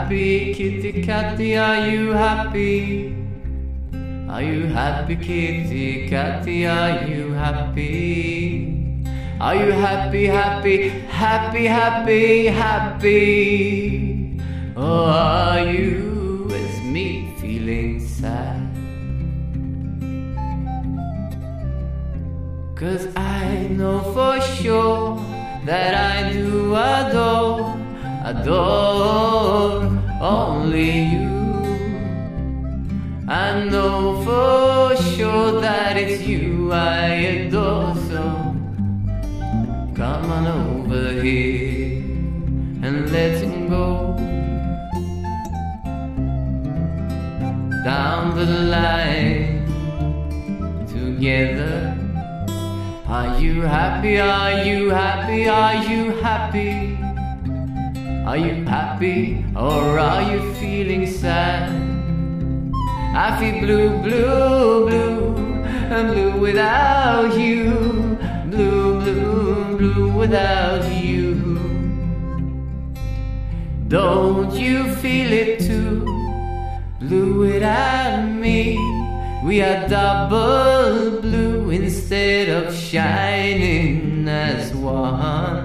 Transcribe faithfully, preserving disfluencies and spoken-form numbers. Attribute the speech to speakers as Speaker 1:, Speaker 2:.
Speaker 1: happy, kitty catty? Are you happy? Are you happy, kitty catty? Are you happy? Are you happy, happy, happy, happy, happy? Or are you as me, feeling sad? 'Cause I know for sure that I do adore, adore only you. I know for sure that it's you I adore, so come on over here and let's go down the line together. Are you happy? Are you happy? Are you happy? Are you happy or are you feeling sad? I feel blue, blue, blue, and blue without you. Blue, blue, blue without you. Don't you feel it too? Blue without me. We are double blue instead of shining as one.